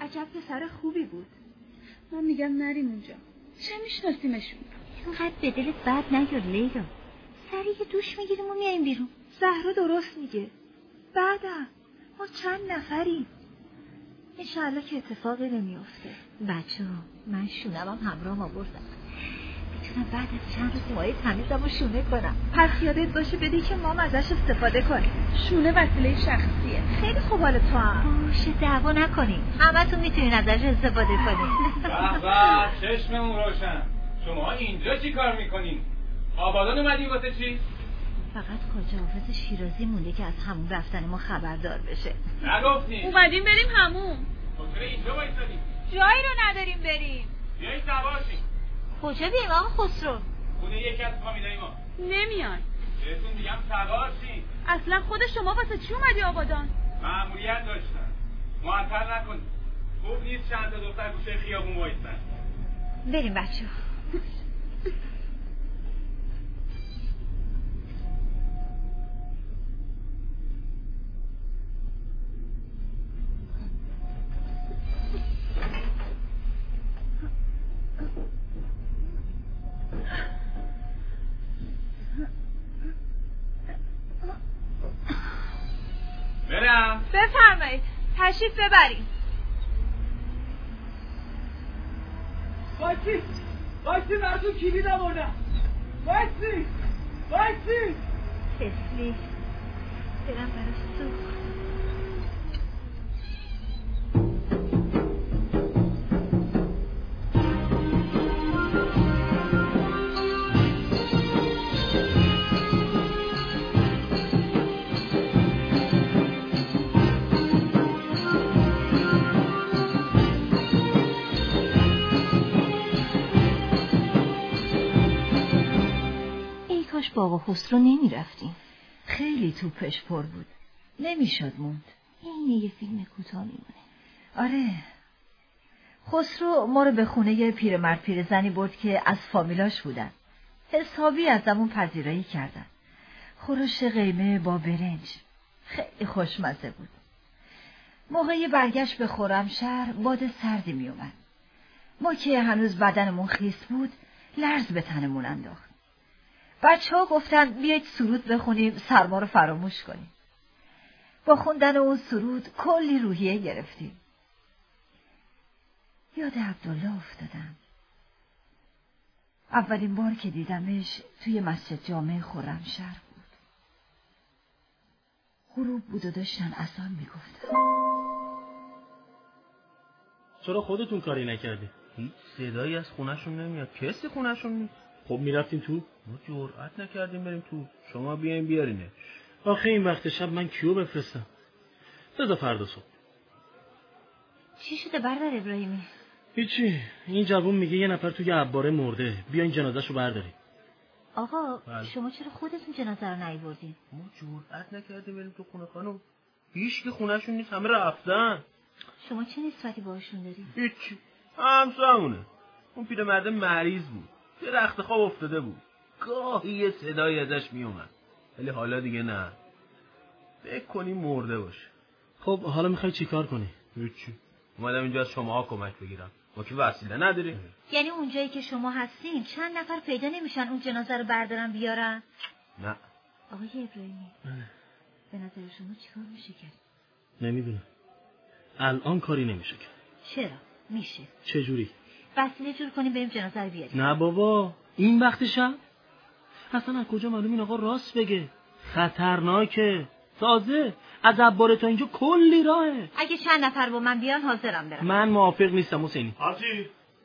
عجب پسر خوبی بود. من میگم نریم اونجا، چه میشناسیمشون؟ اینقدر به دلت بد نگیر لیلا، سریع دوش میگیریم و میایم بیرون. زهرا درست میگه. بعدم ما چند نفریم، انشالله که اتفاقی نمیافته. بچه‌ها من شونمم همراهم آوردم، میتونم بعد از چند روز مایه تمیزم و شونه کنم. پس یادت باشه بدی که ما ازش استفاده کنیم. شونه وسیله شخصیه. خیلی خوب حال تو هم باشه دعوا نکنیم، همتون میتونین ازش استفاده کنین. به چشممون روشن. شما اینجا چی کار میکنین؟ آبادان اومدی واسه چی؟ فقط خواجه حافظ شیرازی مونده که از همون رفتن ما خبردار بشه. نگفتین؟ اومدیم بریم همون. چرا اینجا وایسادین؟ جایی رو نداریم بریم. بیایید سوار شین. کجا بریم آقا خسرو؟ خونه یکی از فامیلای ما. نمیان. بهتون میگم سوار شین. اصلا خود شما واسه چی اومدی آبادان؟ مأموریت داشتن. معطل نکنید. خوب نیست چند تا دختر گوشه خیابون وایسن. بریم بچه‌ها. برم. بفرمایید تشریف ببریم. وایسی براتون کلید آوردم. وایسی تفلی برم براش سوخت. با آقا خسرو نمی رفتیم، خیلی توپش پر بود، نمیشد موند. این یه فیلم کوتاه میمونه. آره خسرو ما رو به خونه پیرمرد پیرزنی برد که از فامیلاش بودن. حسابی ازمون پذیرایی کردن. خورش قیمه با برنج خیلی خوشمزه بود. موقع برگشت به خرمشهر باد سردی میومد. ما که هنوز بدنمون خیس بود لرز به تنمون انداخت. بچه‌ها گفتن بیایید سرود بخونیم سرما رو فراموش کنیم. با خوندن اون سرود کلی روحیه گرفتیم. یاد عبدالله افتادم. اولین بار که دیدمش توی مسجد جامع خرمشهر بود. غروب بود و داشتن اذان میگفتن. چرا خودتون کاری نکردی؟ هیچ صدایی از خونه‌شون نمیاد. کسی خونه‌شون نیست. خب میرفتیم تو؟ ما جرئت نکردیم بریم تو. شما بیاین بیارینه. آخه این وقت شب من کیو بفرستم؟ بذار فردا صبح. چی شده برادر ابراهیمی؟ هیچی، این جوون میگه یه نفر توی عباره مرده، بیاین جنازه‌شو برداریم. آقا شما چرا خودتون جنازه رو نیاوردین؟ ما جرئت نکردیم بریم تو خونه خانم. هیچ که خونه‌شون نیست، همه رفتن. شما چه نسبتی باهاشون دارین؟ هیچی، همسایه‌مونه. اون پیرمرد مریض بود، یه رخت خواب افتاده بود. گاهی یه صدایی ازش میومد، ولی حالا دیگه نه. فکر کنی مرده باشه. خب حالا میخوای چیکار کنی؟ هیچی، اومدم اینجا از شماها کمک بگیرم. ما که وسیله نداریم. یعنی اونجایی که شما هستین چند نفر پیدا نمیشن اون جنازه رو بردارن بیارن؟ نه. آقای ابراهیمی به نظر شما چیکار میشه کرد؟ نمیدونم، الان کاری نمیشه کرد. چرا؟ میشه. چجوری؟ وسیله جور کنیم بریم جنازه رو بیاریم. نه بابا، این وقت شب؟ اصلا از کجا معلوم این آقا راست بگه؟ خطرناکه. تازه از عباره تا اینجا کلی راهه. اگه چند نفر با من بیان حاضرم برم. من موافق نیستم حسینی. آتی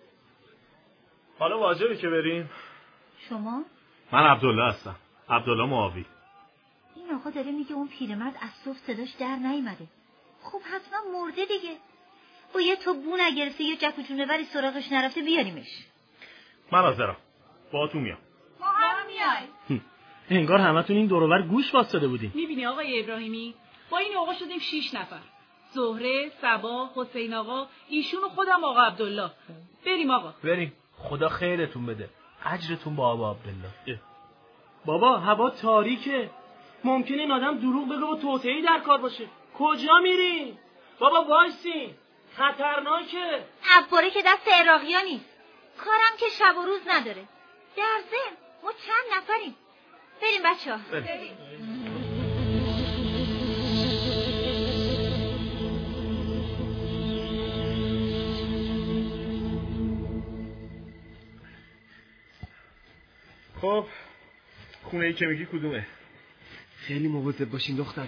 حالا واجبه که بریم. شما؟ من عبدالله هستم، عبدالله معاوی. این آقا داره میگه اون پیرمرد از صبح صداش در نیامده. خب حتما مرده دیگه. باید تو بو نگرفته یا جک و جونوری سراغش نرفته بیاریمش. من حاضرم، باهاتون میام. ما هم میایم. انگار همتون این دور و بر گوش واسطه بودین. میبینی آقای ابراهیمی، با این آقا شدیم 6 نفر. زهره، صبا، حسین آقا، ایشون و خودم آقا عبدالله. بریم آقا. بریم. خدا خیرتون بده. اجرتون با آقا عبدالله. بابا هوا تاریکه، ممکنه این آدم دروغ بگه و توطئه‌ای در کار باشه. کجا میرین؟ بابا وایسین. خطرناکه. عباره که دست عراقی‌ها نیست. کارم که شب و روز نداره. در ضمن ما چند نفریم. بریم بچه‌ها. خب خونه ای که میگی کدومه؟ خیلی مواظب باشین دخترم.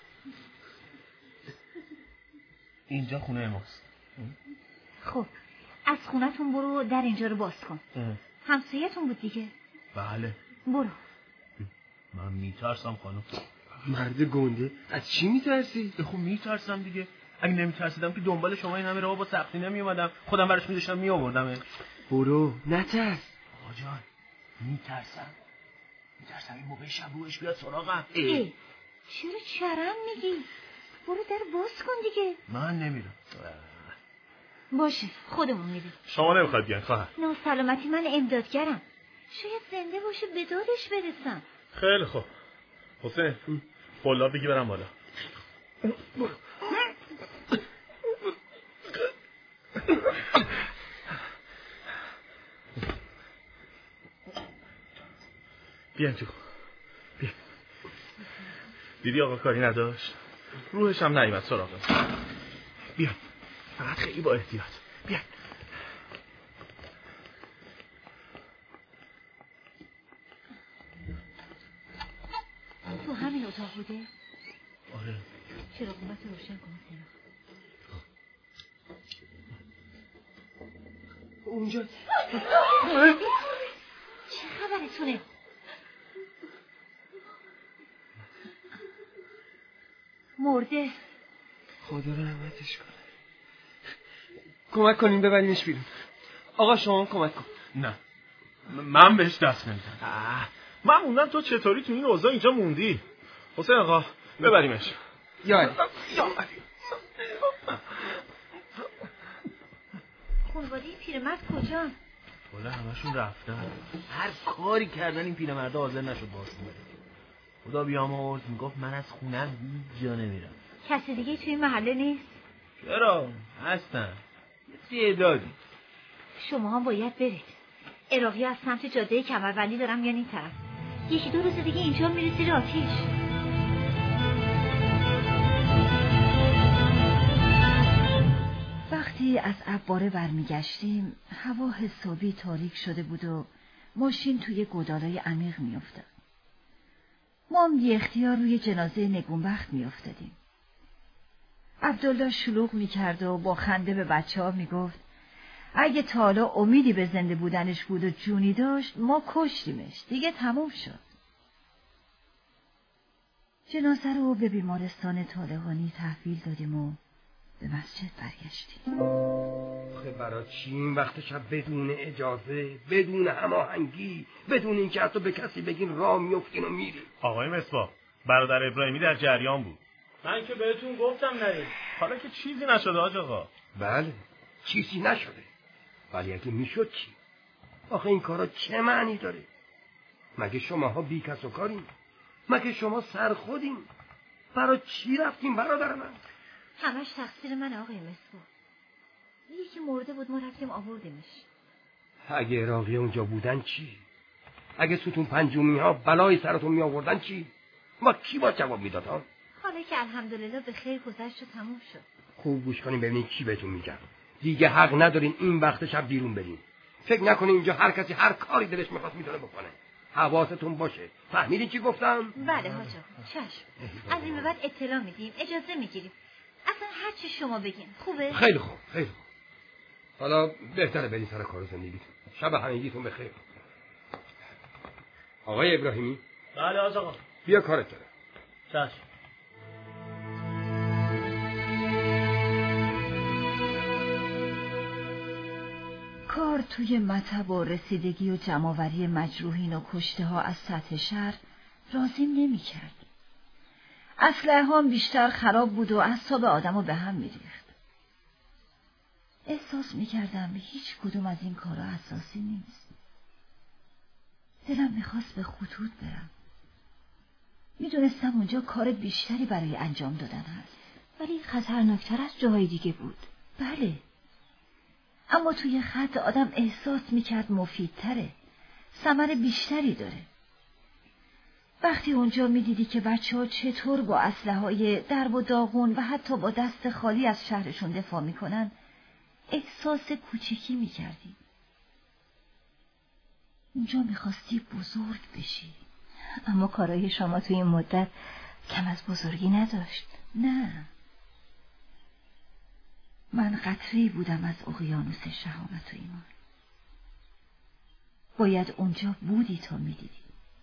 اینجا خونه ماست. خب از خونتون برو در اینجا رو باز کن. همسایتون بود دیگه؟ بله. برو. من میترسم خانم. مرد گنده، از چی میترسی؟ خب میترسم دیگه. اگه نمیترسیدم که دنبال شما این همه راه با سختی نمیومدم. خودم برش میداشتم میآوردم. برو نترس. آقا جان میترسم این موقع شب روش بیاد سراغم. چرا چرم میگی؟ برو در باز کن دیگه. من نمیرم. باشه خودمون میریم. شما نمیخواد بیان خواهر؟ ناسلامتی من امدادگرم. شاید زنده باشه به دادش برسم. خیلی خوب. حسین بالا بگی برم بالا. بیان تو. بیا. دیدی آقا کاری نداشت؟ روحش هم نیامد سراغم. بیا. فقط خیلی با احتیاط. بیا. تو همین اتاق بوده؟ آره. چرا قومت روشن کن سینا. اونجا چه خبرتونه؟ مرده. خدا رحمتش کنه. کمک کنیم ببریمش بیرون. آقا شما کمک کن. نه من بهش دست نمیدم. من موندم تو چطوری تو این اوضاع اینجا موندی؟ حسین آقا ببریمش. یا خانواده پیرمرد کجا؟ والا همشون رفتن. هر کاری کردن این پیرمرد حاضر نشد باشون بره. خدا بیامرز میگفت من از خونم هیچ جا نمیرم. کسی دیگه توی محله نیست؟ چرا؟ هستن. یه تعدادی. شما هم باید برید. عراقی از سمت جاده کمربندی دارم میان این طرف. یکی دو روز دیگه اینجا میره زیر آتیش. وقتی از عباره برمیگشتیم هوا حسابی تاریک شده بود و ماشین توی گودالای عمیق میافتاد. ما هم بی اختیار روی جنازه نگونبخت میافتادیم. عبدالله شلوغ میکرد و با خنده به بچه‌ها میگفت اگه تا حالا امیدی به زنده بودنش بود و جونی داشت ما کشتیمش، دیگه تموم شد. جنازه رو به بیمارستان طالقانی تحویل دادیم و به مسجد برگشتیم. آخه برای چی این وقت شب بدون اجازه، بدون هماهنگی، بدون اینکه حتی به کسی بگین راه میافتین و میرین؟ آقای مصباح برادر ابراهیمی در جریان بود. من که بهتون گفتم نرید. حالا که چیزی نشده حاج آقا. بله چیزی نشده، ولی اگه میشد چی؟ آخه این کارا چه معنی داره؟ مگه شماها بی کس و کارین؟ مگه شما سر خودین؟ برای چی رفتین برادر من؟ همش تقصیر من آقای مصباح. یکی مرده بود ما رفتیم آوردیمش. اگه عراقی اونجا بودن چی؟ اگه ستون پنجمی ها بلای سرتون می آوردن چی؟ ما کی با جواب میداد ها؟ حالا که الحمدلله به خیر گذشت و تموم شد. خوب گوش کنین ببینین کی بهتون میگم. دیگه حق ندارین این وقت شب بیرون برین. فکر نکنین اینجا هر کسی هر کاری دلش میخواد میتونه بکنه. حواستون باشه. فهمیدین چی گفتم؟ بله حاج آقا چشم. از این به بعد اطلاع میدیم، اجازه میگیریم. اصلا هر چی شما بگین خوبه؟ خیلی خوب خیلی خوب. حالا بهتره برین سر کار زندگیتون. شب همگیتون بخیر. آقای ابراهیمی. بله حاج آقا. بیا کارت داره. چشم. کار توی مطب و رسیدگی و جمع‌آوری مجروحین و کشته ها از سطح شهر راضیم نمی کرد. اسلحه هم بیشتر خراب بود و اعصاب آدمو به هم می‌ریخت. احساس می‌کردم هیچ کدوم از این کارا اساسی نیست. دلم می‌خواست به خطوط برم. میدونستم اونجا کار بیشتری برای انجام دادن هست، ولی خطرناکتر از جاهای دیگه بود. بله، اما توی خط آدم احساس میکرد مفیدتره، ثمر بیشتری داره. وقتی اونجا میدیدی که بچه‌ها چطور با اسلحه‌های درب و داغون و حتی با دست خالی از شهرشون دفاع میکنن، احساس کوچیکی میکردی. اونجا میخواستی بزرگ بشی. اما کارای شما توی این مدت کم از بزرگی نداشت. نه، من قطره‌ای بودم از اقیانوس شهامت و ایمان. باید اونجا بودی تا میدیدی.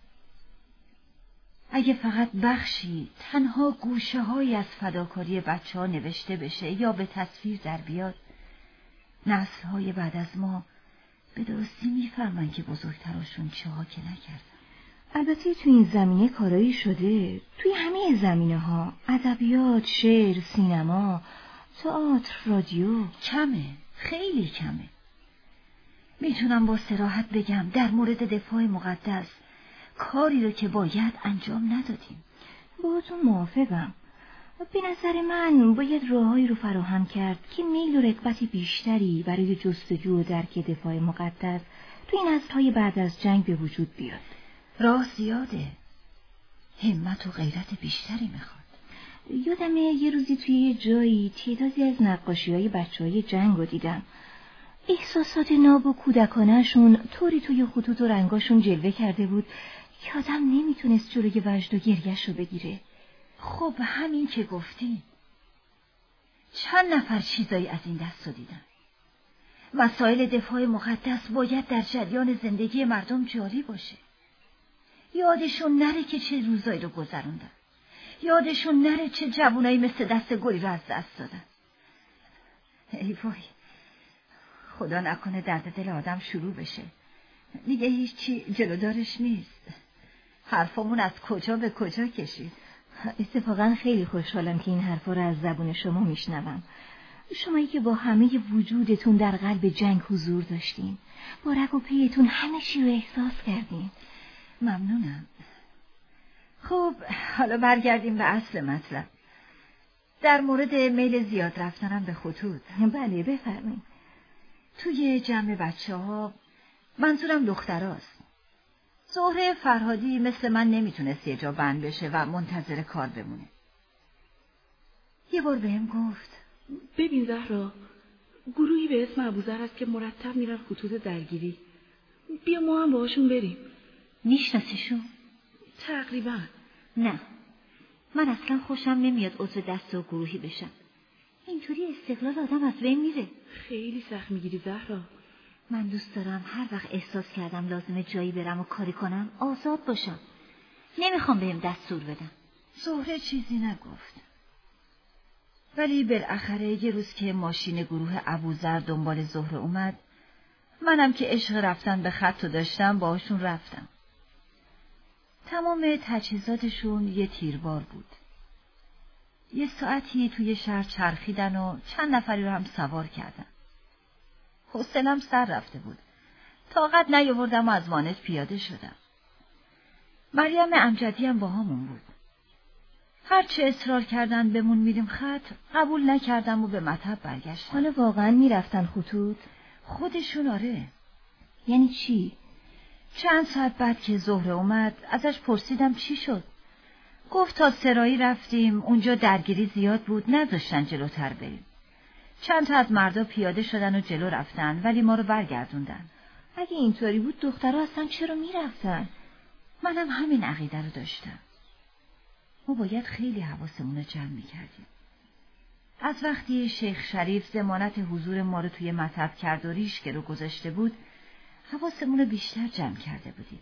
اگه فقط بخشی، تنها گوشه‌هایی از فداکاری بچه‌ها نوشته بشه یا به تصویر در بیاد، نسل‌های بعد از ما به درستی میفهمن که بزرگتراشون چه ها که نکردن. البته تو این زمینه کارایی شده، توی همه زمینه‌ها، ادبیات، شعر، سینما، تئاتر، رادیو. کمه، خیلی کمه. میتونم با صراحت بگم در مورد دفاع مقدس کاری رو که باید انجام ندادیم. باهاتون موافقم. به نظر من باید راههایی رو فراهم کرد که میل و رغبت بیشتری برای جستجو و درک دفاع مقدس تو این نسل‌های بعد از جنگ به وجود بیاد. راه زیاده، همت و غیرت بیشتری میخواد. یادمه یه روزی توی یه جایی تعدادی از نقاشی‌های بچه‌های جنگ رو دیدم. احساسات ناب و کودکانه‌شون طوری توی خطوط و رنگاشون جلوه کرده بود که آدم نمیتونست جلوی وجد و گریه‌شو بگیره. خب همین که گفتی، چند نفر چیزایی از این دستو دیدن. مسائل دفاع مقدس باید در جریان زندگی مردم جاری باشه. یادشون نره که چه روزایی رو گذروندن. یادشون نره چه جوونایی مثل دست گلی رو از دست دادن. ای وای، خدا نکنه درد دل آدم شروع بشه. دیگه هیچی جلودارش نیست. حرفمون از کجا به کجا کشید. اتفاقا خیلی خوشحالم که این حرفا رو از زبون شما میشنوم. شمایی که با همه وجودتون در قلب جنگ حضور داشتین، با رگ و پیتون همه چی رو احساس کردین. ممنونم. خب حالا برگردیم به اصل مطلب. در مورد میل زیاد رفتنم به خطوط. بله بفرمایید. توی جمع بچه‌ها، منظورم دختراست، زهره فرهادی مثل من نمیتونست یه جا بند بشه و منتظر کار بمونه. یه بار بهم گفت ببین زهرا، گروهی به اسم ابوذر هست که مرتب میرن خطوط درگیری. بیا ما هم باهاشون بریم. میشناسیشون؟ تقریبا. نه، من اصلا خوشم نمیاد عضو دست و گروهی بشم. اینطوری استقلال آدم از بین میره. خیلی سخت میگیری زهرا. من دوست دارم هر وقت احساس کردم لازمه جایی برم و کاری کنم آزاد باشم. نمیخوام بهم دستور بدم. زهره چیزی نگفت، ولی بالاخره یه روز که ماشین گروه ابوذر دنبال زهره اومد، منم که عشق رفتن به خط داشتم باهاشون رفتم. تمام تجهیزاتشون یه تیربار بود. یه ساعتی توی شهر چرخیدن و چند نفری رو هم سوار کردن. حوصله‌ام سر رفته بود. طاقت نیاوردم و از وانت پیاده شدم. مریم امجدی هم با همون بود. هرچه اصرار کردن بمون میریم خط، قبول نکردم و به مطب برگشتم. حالا واقعا میرفتن خطوط؟ خودشون آره. یعنی چی؟ چند ساعت بعد که زهره اومد ازش پرسیدم چی شد. گفت تا سرایی رفتیم، اونجا درگیری زیاد بود، نذاشتن جلوتر بریم. چند تا از مردا پیاده شدن و جلو رفتن، ولی ما رو برگردوندن. اگه اینطوری بود دخترها اصلا چرا میرفتن؟ منم همین عقیده رو داشتم. ما باید خیلی حواسمون رو جمع میکردیم. از وقتی شیخ شریف ضمانت حضور ما رو توی مطب کرد و ریشک رو گذاشته بود، حواسمون رو بیشتر جمع کرده بودیم.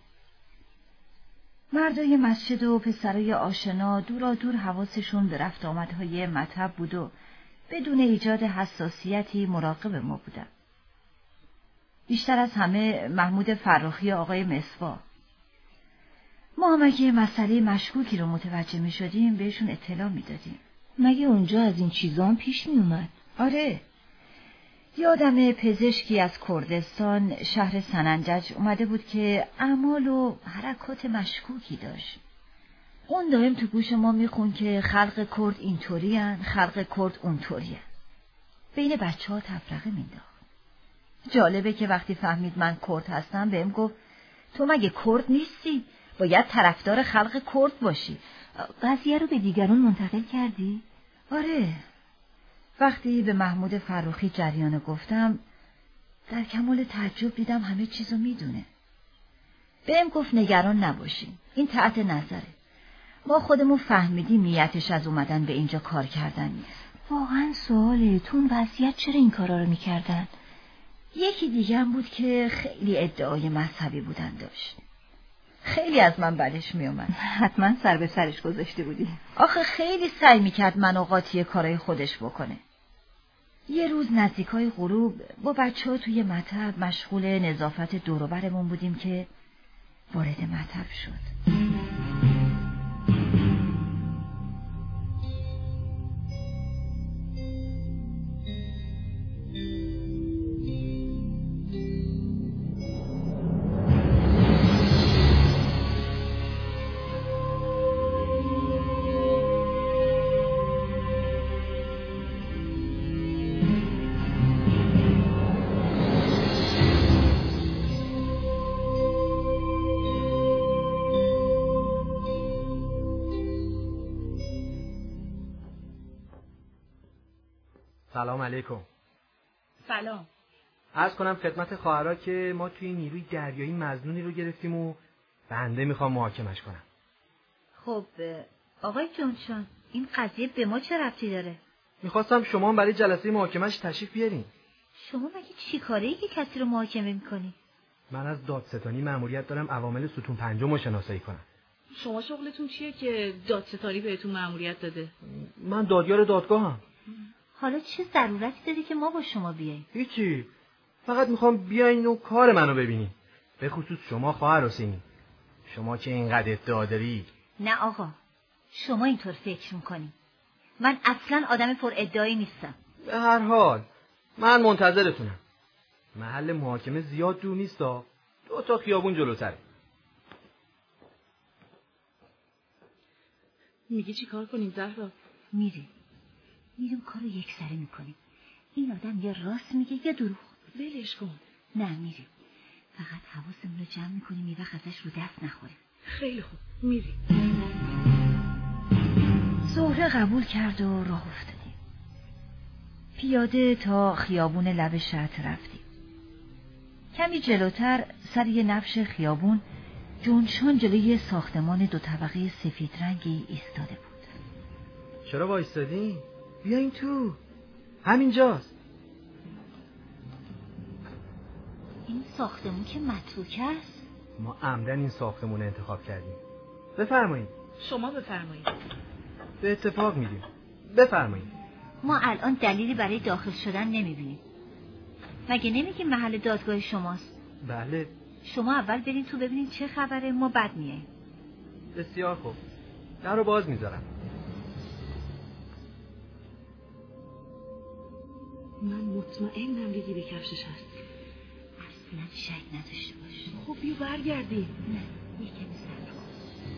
مردای مسجد و پسرای آشنا دورا دور حواسشون به رفت آمدهای مطب بود و بدون ایجاد حساسیتی مراقب ما بودن. بیشتر از همه محمود فراخی آقای مصباح. ما هم اگه مسئله مشکوکی رو متوجه می شدیم بهشون اطلاع می دادیم. مگه اونجا از این چیزا هم پیش می اومد؟ آره. یادم پزشکی از کردستان شهر سننجج اومده بود که اعمال و حرکات مشکوکی داشت. اون دائم تو گوش ما میخون که خلق کرد اینطوری هن، خلق کرد اونطوری هن. بین بچه‌ها تفرقه مینداخت. جالبه که وقتی فهمید من کرد هستم بهم گفت تو مگه کرد نیستی؟ باید طرفدار خلق کرد باشی. قضیه رو به دیگران منتقل کردی؟ آره. وقتی به محمود فروخی جریان گفتم در کمال تعجب دیدم همه چیزو میدونه. بهم گفت نگران نباشین، این تحت نظره. ما خودمون فهمیدیم نیتش از اومدن به اینجا کار کردن نیست. واقعا سواله، تو اون وضعیت چرا این کارا رو میکردن؟ یکی دیگه هم بود که خیلی ادعای مذهبی بودن داشت. خیلی از من بدش میومد. حتما سر به سرش گذاشته بودی. آخه خیلی سعی میکرد منو قاطی کارای خودش بکنه. یه روز نزدیکای غروب با بچه‌ها توی مطب مشغول نظافت دور و برمون بودیم که وارد مطب شد. سلام علیکم. سلام. عرض کنم خدمت خواهرها که ما توی نیروی دریایی مظنونی رو گرفتیم و بنده میخوام محاکمش کنم. خب آقای جونشان، این قضیه به ما چه ربطی داره؟ میخواستم شما برای جلسه محاکمش تشریف بیارین. شما مگه چی کاره ای که کسی رو محاکمه میکنی؟ من از دادستانی مأموریت دارم عوامل ستون پنجم رو شناسایی کنم. شما شغلتون چیه که دادستانی بهتون مأموریت داده؟ من دادیار دادگاهم. حالا چه ضرورتی داری که ما با شما بیاییم؟ هیچی، فقط میخوام بیاین و کار منو ببینین، به خصوص شما خواهر حسینی، شما که اینقدر ادعا داری. نه آقا، شما اینطور فکر میکنی. من اصلا آدم پر ادعایی نیستم. به هر حال من منتظرتونم. محل محاکمه زیاد دور نیستا، 2 تا خیابون جلوتره. میگی چی کار کنیم زهرا؟ میریم کارو یکسره میکنیم. این آدم یا راست میگه یا دروغ. ولش کن. نه میریم، فقط حواسمون رو جمع میکنیم یه وقت ازش رو دست نخوریم. خیلی خوب، میریم. زهره قبول کرد و راه افتادیم. پیاده تا خیابون لب شط رفتیم. کمی جلوتر سر یه نبش خیابون جونشان جلوی ساختمان 2 طبقه سفید رنگی ایستاده بود. چرا وایستادین؟ بیاین تو، همینجاست. این ساختمون که متروکه است. ما عمدن این ساختمون رو انتخاب کردیم. بفرمایید. شما بفرمایید. به اتفاق میدیم. بفرمایید. ما الان دلیلی برای داخل شدن نمیبینیم. مگه نمیگیم محل دادگاه شماست؟ بله. شما اول برین تو ببینین چه خبره، ما بعد میاییم. بسیار خوب، در رو باز میذارم. من مطمئنم ریگی به کفشش هست. اصلا شک نداشته باش. خب بیا برگردیم. نه، یکم صبر کن.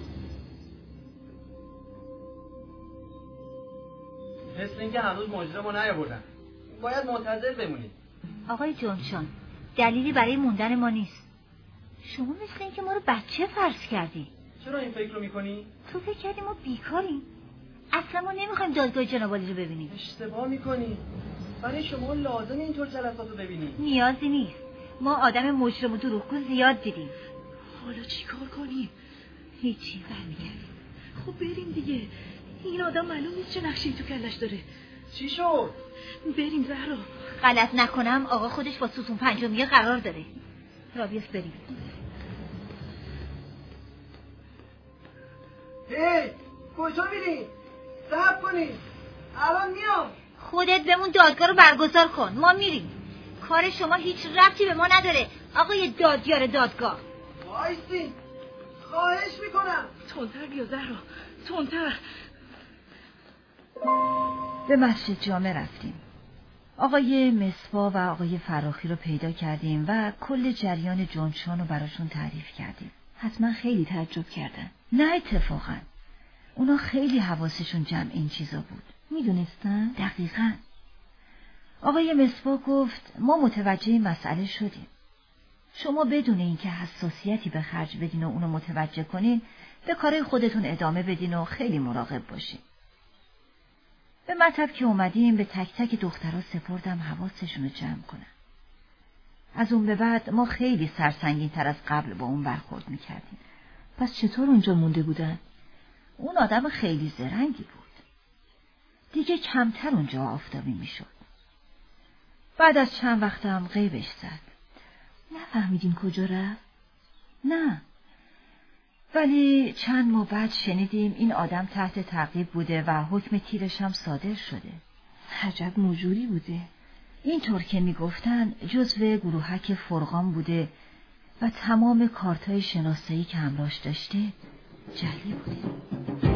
مثل اینکه هنوز مجرم رو نیاوردن. باید منتظر بمونید. آقای جونشان، دلیلی برای موندن ما نیست. شما مثل اینکه ما رو بچه فرض کردی. چرا این فکر رو میکنی؟ تو فکر کردی ما بیکاریم. اصلا ما نمیخوایم دادگاه جنابعالی رو ببینیم. اشتباه میکنی. برای شما لازم اینطور جلسات رو ببینی. نیازی نیست. ما آدم مجرم و دروغگو زیاد دیدیم. حالا چی کار کنیم؟ هیچی، برمیگردیم. خب بریم دیگه. این آدم معلوم نیست چه نقشه‌ای تو کلش داره. چی شد؟ بریم زهرا. غلط نکنم آقا خودش با ستون پنجمیه قرار داره. رابیس بریم. هی، کجا میری؟ صبر کنی. الان میام. خودت بمون دادگاه رو برگزار کن. ما میریم. کار شما هیچ ربطی به ما نداره آقای دادیار دادگاه. وایسین، خواهش میکنم. تندتر بیا زهرا، تندتر. به مسجد جامع رفتیم. آقای مصباح و آقای فراخی رو پیدا کردیم و کل جریان جونشان رو براشون تعریف کردیم. حتما خیلی تعجب کردن. نه اتفاقا اونا خیلی حواسشون جمع این چیزا بود. میدونستن؟ دقیقاً. آقای مصباح گفت ما متوجه این مسئله شدیم. شما بدون اینکه حساسیتی به خرج بدین و اونو متوجه کنین به کارهای خودتون ادامه بدین و خیلی مراقب باشین. به مطب که اومدیم به تک تک دخترها سپردم حواسشون رو جمع کنن. از اون به بعد ما خیلی سرسنگین تر از قبل با اون برخورد میکردیم. پس چطور اونجا مونده بودن؟ اون آدم خیلی زرنگی بود. دیگه کمتر اونجا آفتابی میشد. بعد از چند وقتم غیبش زد. نفهمیدین کجا رفت؟ نه. ولی چند ماه بعد شنیدیم این آدم تحت تعقیب بوده و حکم تیرش هم صادر شده. عجب موجودی بوده. اینطور که میگفتن جزو گروهک فرقان بوده و تمام کارتای شناسایی که همراهش داشته جعلی بوده.